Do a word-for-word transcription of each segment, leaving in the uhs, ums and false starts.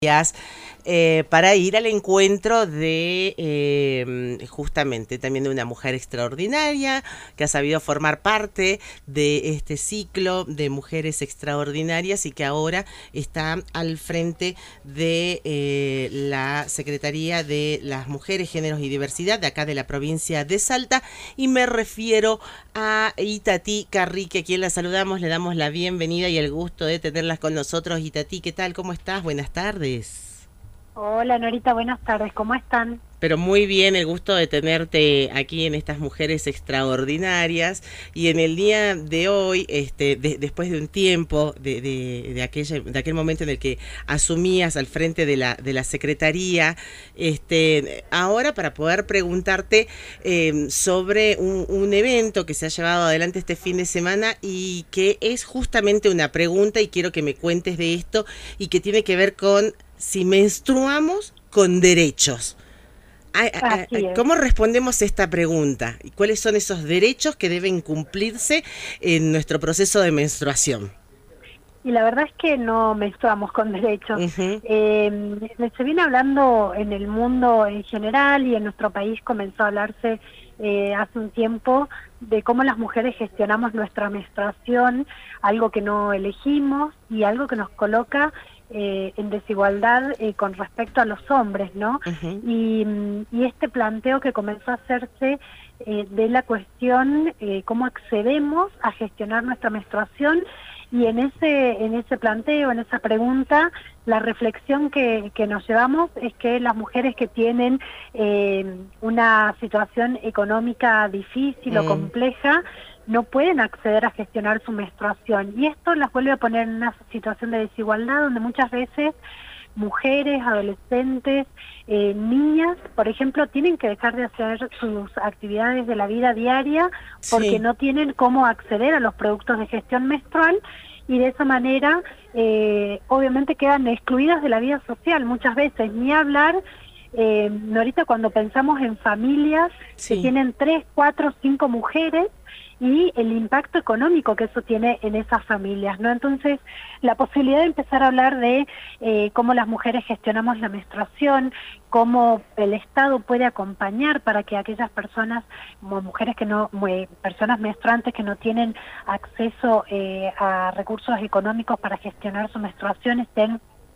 Eh, para ir al encuentro de eh, justamente también de una mujer extraordinaria que ha sabido formar parte de este ciclo de mujeres extraordinarias y que ahora está al frente de eh, la Secretaría de las Mujeres, Géneros y Diversidad de acá de la provincia de Salta, y me refiero a Itatí Carrique, a quien la saludamos, le damos la bienvenida y el gusto de tenerlas con nosotros. Itatí, ¿qué tal? ¿Cómo estás? Buenas tardes. Hola Norita, buenas tardes, ¿cómo están? Pero muy bien, el gusto de tenerte aquí en estas mujeres extraordinarias. Y en el día de hoy, este, de, después de un tiempo de, de, de, aquella, de aquel momento en el que asumías al frente de la, de la Secretaría, este, ahora para poder preguntarte eh, sobre un, un evento que se ha llevado adelante este fin de semana y que es justamente una pregunta, y quiero que me cuentes de esto, y que tiene que ver con si menstruamos con derechos. Así es. ¿Cómo respondemos esta pregunta? ¿Y cuáles son esos derechos que deben cumplirse en nuestro proceso de menstruación? Y la verdad es que no menstruamos con derechos. Uh-huh. Eh, se viene hablando en el mundo en general y en nuestro país comenzó a hablarse eh, hace un tiempo de cómo las mujeres gestionamos nuestra menstruación, algo que no elegimos y algo que nos coloca Eh, en desigualdad eh, con respecto a los hombres, ¿no? Uh-huh. Y, y este planteo que comenzó a hacerse eh, de la cuestión eh, cómo accedemos a gestionar nuestra menstruación, y en ese en ese planteo, en esa pregunta, la reflexión que, que nos llevamos es que las mujeres que tienen eh, una situación económica difícil mm. o compleja no pueden acceder a gestionar su menstruación, y esto las vuelve a poner en una situación de desigualdad donde muchas veces mujeres, adolescentes, eh, niñas, por ejemplo, tienen que dejar de hacer sus actividades de la vida diaria porque sí. no tienen cómo acceder a los productos de gestión menstrual, y de esa manera eh, obviamente quedan excluidas de la vida social muchas veces. Ni hablar, eh, ahorita cuando pensamos en familias sí. que tienen tres, cuatro, cinco mujeres, y el impacto económico que eso tiene en esas familias, ¿no? Entonces, la posibilidad de empezar a hablar de eh, cómo las mujeres gestionamos la menstruación, cómo el Estado puede acompañar para que aquellas personas, como mujeres que no, personas menstruantes que no tienen acceso eh, a recursos económicos para gestionar su menstruación, estén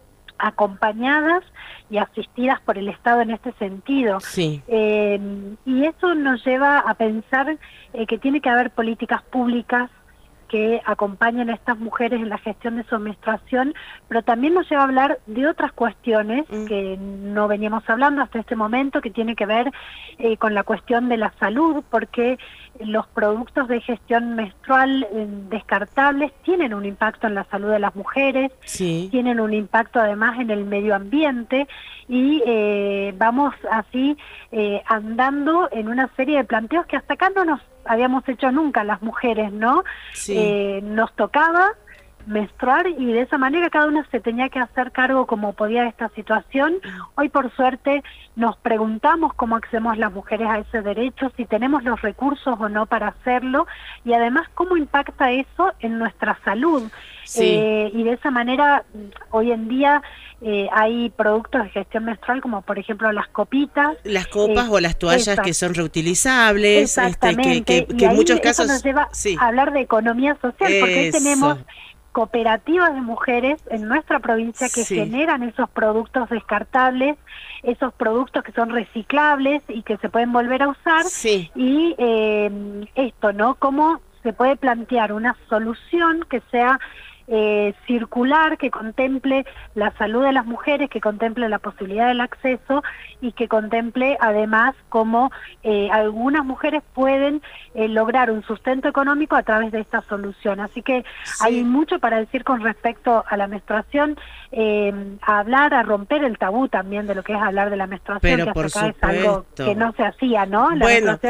acompañadas y asistidas por el Estado en este sentido. Sí. Eh, y eso nos lleva a pensar eh, que tiene que haber políticas públicas que acompañen a estas mujeres en la gestión de su menstruación, pero también nos lleva a hablar de otras cuestiones mm. que no veníamos hablando hasta este momento, que tiene que ver eh, con la cuestión de la salud, porque los productos de gestión menstrual eh, descartables tienen un impacto en la salud de las mujeres, sí. tienen un impacto además en el medio ambiente, y eh, vamos así eh, andando en una serie de planteos que hasta acá no nos habíamos hecho nunca las mujeres, ¿no? Sí. Eh, nos tocaba menstruar y de esa manera cada una se tenía que hacer cargo como podía de esta situación. Hoy por suerte nos preguntamos cómo accedemos las mujeres a ese derecho, si tenemos los recursos o no para hacerlo, y además cómo impacta eso en nuestra salud. Sí. Eh, y de esa manera hoy en día eh, hay productos de gestión menstrual como por ejemplo las copitas. Las copas eh, o las toallas esas. que son reutilizables. Exactamente. Este, que, que, que y en muchos casos eso nos lleva sí. a hablar de economía social, eso. porque hoy tenemos cooperativas de mujeres en nuestra provincia que sí. generan esos productos descartables, esos productos que son reciclables y que se pueden volver a usar, sí. y eh, esto, ¿no? Cómo se puede plantear una solución que sea eh, circular, que contemple la salud de las mujeres, que contemple la posibilidad del acceso y que contemple además cómo eh, algunas mujeres pueden eh, lograr un sustento económico a través de esta solución. Así que sí. hay mucho para decir con respecto a la menstruación, eh, a hablar, a romper el tabú también de lo que es hablar de la menstruación, Pero que por hasta acá supuesto. es algo que no se hacía, ¿no? La bueno, menstruación es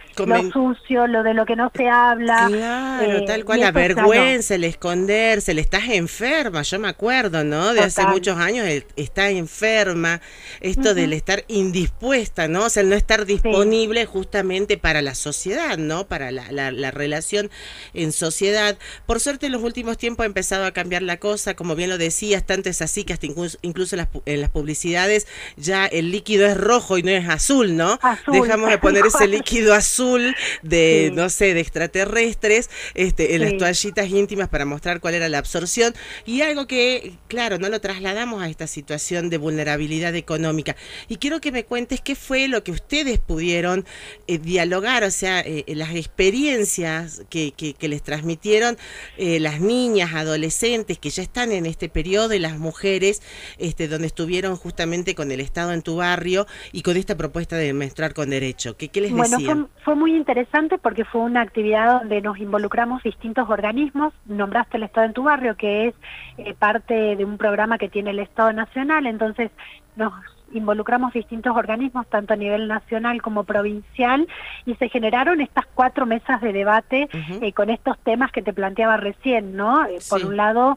Comen... lo sucio, lo de lo que no se habla. Claro, eh, tal cual, y la eso ya no. vergüenza, el esconderse, el estás enferma, yo me acuerdo, ¿no? De hace Total. muchos años, el está enferma, esto del Ujú. estar indispuesta, ¿no? O sea, el no estar Sí. disponible justamente para la sociedad, ¿no? Para la, la, la relación en sociedad. Por suerte, en los últimos tiempos ha empezado a cambiar la cosa, como bien lo decías, tanto es así que hasta incluso, incluso en, las, en las publicidades ya el líquido es rojo y no es azul, ¿no? Azul, Dejamos de tal poner ese cual. líquido azul de, Sí, no sé, de extraterrestres, este, en las sí. toallitas íntimas para mostrar cuál era la absorción y algo que, claro, no lo trasladamos a esta situación de vulnerabilidad económica. Y quiero que me cuentes qué fue lo que ustedes pudieron eh, dialogar, o sea, eh, las experiencias que, que, que les transmitieron eh, las niñas, adolescentes que ya están en este periodo y las mujeres este, donde estuvieron justamente con el Estado en tu barrio y con esta propuesta de menstruar con derecho. ¿Qué, qué les Bueno, decían? fue, fue muy interesante porque fue una actividad donde nos involucramos distintos organismos. Nombraste el Estado en tu barrio, que es eh, parte de un programa que tiene el Estado Nacional, entonces nos involucramos distintos organismos, tanto a nivel nacional como provincial, y se generaron estas cuatro mesas de debate Uh-huh. eh, con estos temas que te planteaba recién, ¿no? Eh, Sí. por un lado,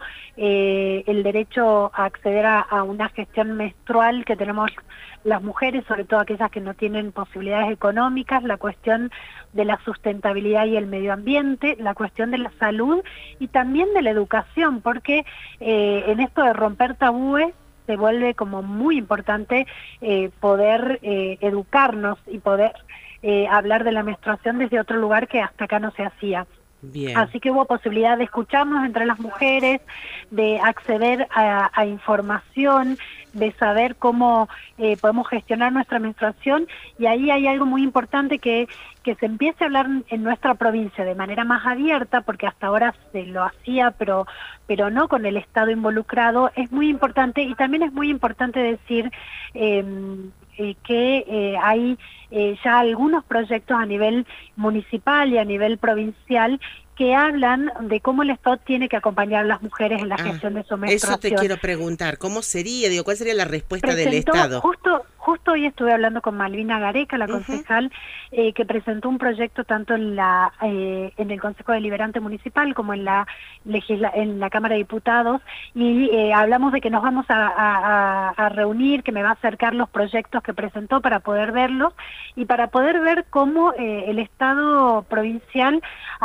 eh, el derecho a acceder a, a una gestión menstrual que tenemos las mujeres, sobre todo aquellas que no tienen posibilidades económicas, la cuestión de la sustentabilidad y el medio ambiente, la cuestión de la salud y también de la educación, porque eh, en esto de romper tabúes se vuelve como muy importante eh, poder eh, educarnos y poder eh, hablar de la menstruación desde otro lugar que hasta acá no se hacía. Bien. Así que hubo posibilidad de escucharnos entre las mujeres, de acceder a, a información, de saber cómo eh, podemos gestionar nuestra menstruación, y ahí hay algo muy importante que, que se empiece a hablar en nuestra provincia de manera más abierta, porque hasta ahora se lo hacía, pero, pero no con el Estado involucrado. Es muy importante, y también es muy importante decir eh, eh, que eh, hay eh, ya algunos proyectos a nivel municipal y a nivel provincial que hablan de cómo el Estado tiene que acompañar a las mujeres en la Ah, gestión de su eso menstruación. te quiero preguntar, ¿cómo sería? Digo, ¿cuál sería la respuesta del Presentó, Estado? justo justo hoy estuve hablando con Malvina Gareca, la Ujú. concejal, eh, que presentó un proyecto tanto en la eh, en el Consejo Deliberante Municipal como en la legisla en la Cámara de Diputados, y eh, hablamos de que nos vamos a, a, a reunir, que me va a acercar los proyectos que presentó para poder verlos y para poder ver cómo eh, el Estado provincial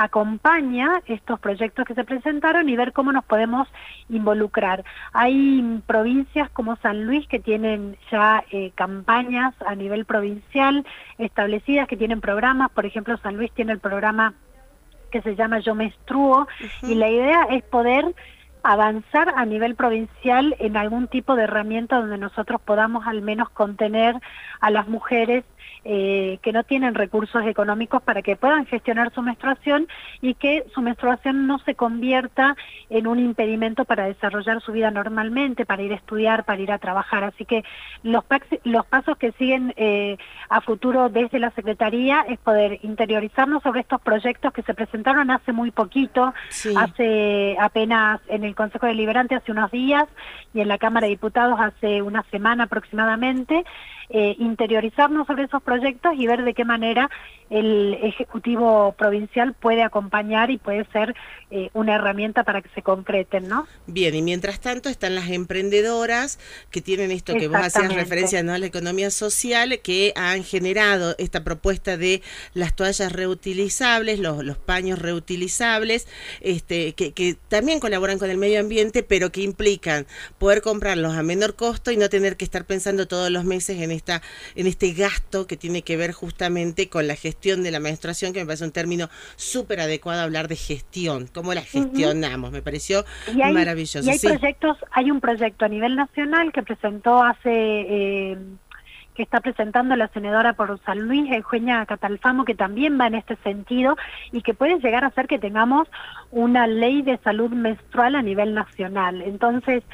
acompaña estos proyectos que se presentaron y ver cómo nos podemos involucrar. Hay provincias como San Luis que tienen ya eh, campañas a nivel provincial establecidas, que tienen programas. Por ejemplo, San Luis tiene el programa que se llama Yo Menstruo, Uh-huh. y la idea es poder avanzar a nivel provincial en algún tipo de herramienta donde nosotros podamos al menos contener a las mujeres eh, que no tienen recursos económicos para que puedan gestionar su menstruación y que su menstruación no se convierta en un impedimento para desarrollar su vida normalmente, para ir a estudiar, para ir a trabajar. Así que los, los pasos que siguen eh, a futuro desde la Secretaría es poder interiorizarnos sobre estos proyectos que se presentaron hace muy poquito, Sí. hace apenas en el Consejo Deliberante hace unos días y en la Cámara de Diputados hace una semana aproximadamente. Eh, interiorizarnos sobre esos proyectos y ver de qué manera el Ejecutivo Provincial puede acompañar y puede ser eh, una herramienta para que se concreten, ¿no? Bien, y mientras tanto están las emprendedoras que tienen esto que vos hacías referencia, ¿no?, a la economía social, que han generado esta propuesta de las toallas reutilizables, los, los paños reutilizables, este, que, que también colaboran con el medio ambiente, pero que implican poder comprarlos a menor costo y no tener que estar pensando todos los meses en esta, en este gasto que tiene que ver justamente con la gestión de la menstruación, que me parece un término súper adecuado hablar de gestión, cómo la gestionamos, uh-huh. Me pareció y hay, maravilloso. Y hay sí. proyectos, hay un proyecto a nivel nacional que presentó hace, eh, que está presentando la senadora por San Luis, Eugenia Catalfamo, que también va en este sentido y que puede llegar a ser que tengamos una ley de salud menstrual a nivel nacional. Entonces,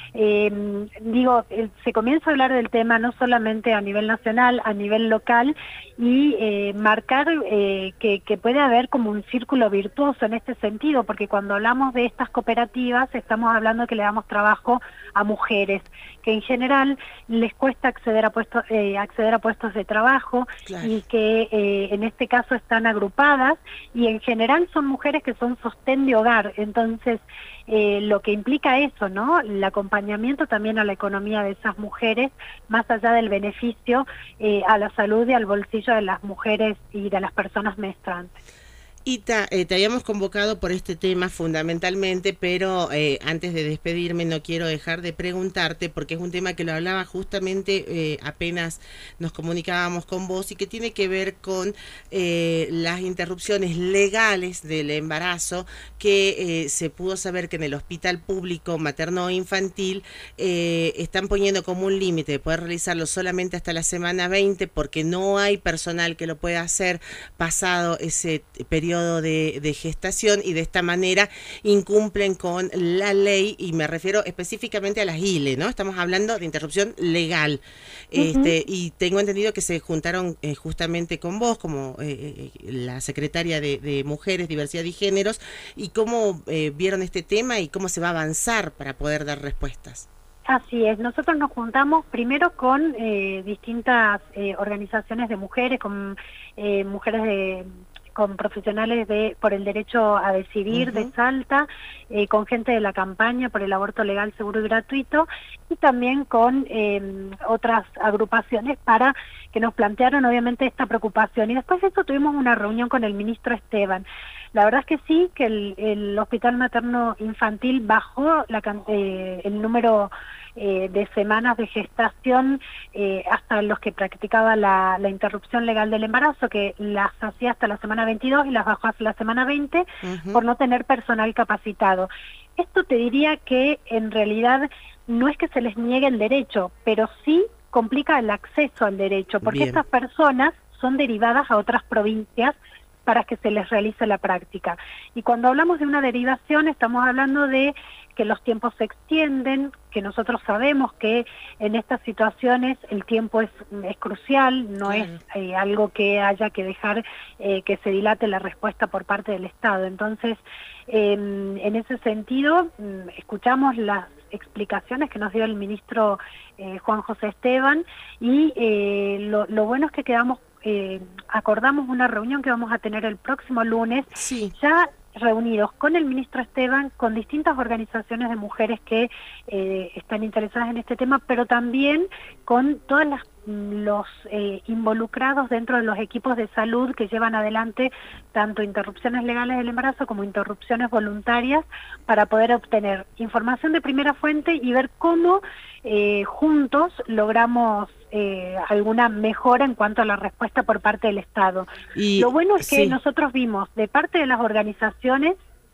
eh, digo, eh, se comienza a hablar del tema no solamente a nivel nacional, a nivel local, y eh, marcar eh, que, que puede haber como un círculo virtuoso en este sentido, porque cuando hablamos de estas cooperativas estamos hablando que le damos trabajo a mujeres, que en general les cuesta acceder a puestos, eh, acceder a puestos de trabajo, claro, y que eh, en este caso están agrupadas, y en general son mujeres que son sostén de hogar. Entonces, eh, lo que implica eso, ¿no? El acompañamiento también a la economía de esas mujeres, más allá del beneficio eh, a la salud y al bolsillo de las mujeres y de las personas menstruantes. Ita, eh, te habíamos convocado por este tema fundamentalmente, pero eh, antes de despedirme no quiero dejar de preguntarte, porque es un tema que lo hablaba justamente eh, apenas nos comunicábamos con vos, y que tiene que ver con eh, las interrupciones legales del embarazo, que eh, se pudo saber que en el hospital público materno-infantil eh, están poniendo como un límite de poder realizarlo solamente hasta la semana veinte, porque no hay personal que lo pueda hacer pasado ese periodo De, de gestación, y de esta manera incumplen con la ley, y me refiero específicamente a las I L E, ¿no? Estamos hablando de interrupción legal. Uh-huh. Este, y tengo entendido que se juntaron eh, justamente con vos, como eh, la secretaria de, de Mujeres, Diversidad y Géneros, y cómo eh, vieron este tema y cómo se va a avanzar para poder dar respuestas. Así es, nosotros nos juntamos primero con eh, distintas eh, organizaciones de mujeres, con eh, mujeres de... con profesionales de por el derecho a decidir, uh-huh, de Salta, eh, con gente de la campaña por el aborto legal, seguro y gratuito, y también con eh, otras agrupaciones para que nos plantearon obviamente esta preocupación. Y después de eso tuvimos una reunión con el ministro Esteban. La verdad es que sí, que el, el Hospital Materno Infantil bajó la, eh, el número eh, de semanas de gestación eh, hasta los que practicaba la, la interrupción legal del embarazo, que las hacía hasta la semana veintidós y las bajó hasta la semana veinte, uh-huh, por no tener personal capacitado. Esto te diría que en realidad no es que se les niegue el derecho, pero sí complica el acceso al derecho, porque Bien. Estas personas son derivadas a otras provincias para que se les realice la práctica. Y cuando hablamos de una derivación estamos hablando de que los tiempos se extienden, que nosotros sabemos que en estas situaciones el tiempo es, es crucial, no claro. es eh, algo que haya que dejar eh, que se dilate la respuesta por parte del Estado. Entonces, eh, en ese sentido, escuchamos las explicaciones que nos dio el ministro eh, Juan José Esteban, y eh, lo, lo bueno es que quedamos Eh, acordamos una reunión que vamos a tener el próximo lunes, sí. ya reunidos con el ministro Esteban, con distintas organizaciones de mujeres que eh, están interesadas en este tema, pero también con todas las los eh, involucrados dentro de los equipos de salud que llevan adelante tanto interrupciones legales del embarazo como interrupciones voluntarias, para poder obtener información de primera fuente y ver cómo eh, juntos logramos eh, alguna mejora en cuanto a la respuesta por parte del Estado. Y, Lo bueno es que sí. nosotros vimos de parte de las organizaciones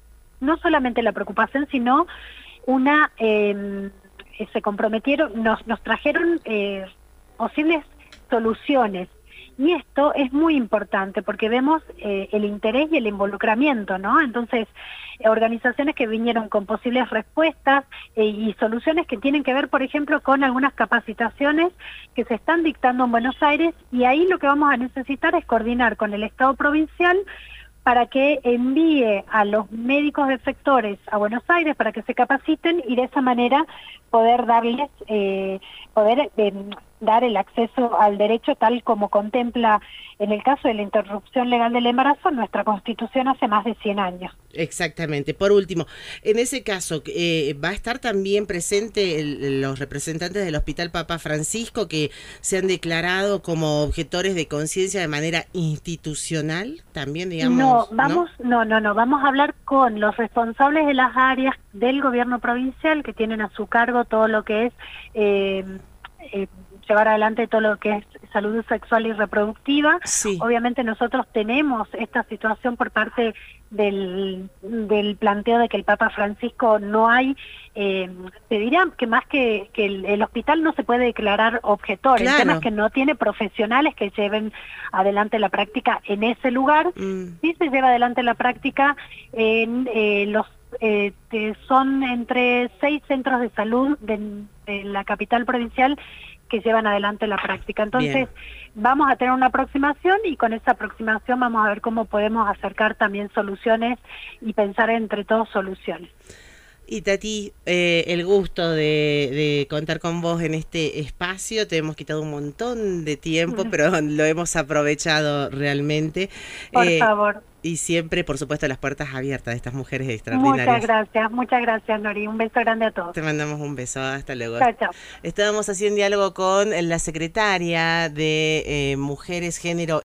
no solamente la preocupación, sino una eh, se comprometieron, nos, nos trajeron eh, posibles soluciones, y esto es muy importante porque vemos eh, el interés y el involucramiento, ¿no? Entonces, eh, organizaciones que vinieron con posibles respuestas eh, y soluciones que tienen que ver, por ejemplo, con algunas capacitaciones que se están dictando en Buenos Aires, y ahí lo que vamos a necesitar es coordinar con el Estado provincial para que envíe a los médicos de sectores a Buenos Aires para que se capaciten, y de esa manera poder darles, eh, poder eh, dar el acceso al derecho tal como contempla, en el caso de la interrupción legal del embarazo, nuestra Constitución hace más de cien años. Exactamente. Por último, en ese caso, eh, ¿va a estar también presente el, los representantes del Hospital Papa Francisco, que se han declarado como objetores de conciencia de manera institucional también, digamos? No, vamos, ¿no? no, no, no, vamos a hablar con los responsables de las áreas del gobierno provincial que tienen a su cargo todo lo que es eh, eh, llevar adelante todo lo que es salud sexual y reproductiva. Sí. Obviamente nosotros tenemos esta situación por parte del, del planteo de que el Papa Francisco no hay, eh, te diría que más que, que el, el hospital no se puede declarar objetor, claro. El tema es que no tiene profesionales que lleven adelante la práctica en ese lugar, mm. sí se lleva adelante la práctica en eh, los eh, te- son entre seis centros de salud de, de la capital provincial que llevan adelante la práctica. Entonces, Bien. vamos a tener una aproximación y con esa aproximación vamos a ver cómo podemos acercar también soluciones y pensar entre todos soluciones. Y Tati, eh, el gusto de, de contar con vos en este espacio. Te hemos quitado un montón de tiempo, pero lo hemos aprovechado realmente. Por Eh, favor. y siempre, por supuesto, las puertas abiertas de estas mujeres Muchas extraordinarias. gracias, muchas gracias, Nori. Un beso grande a todos. Te mandamos un beso, hasta luego. Chao, chao. Estábamos haciendo diálogo con la secretaria de eh, Mujeres, Género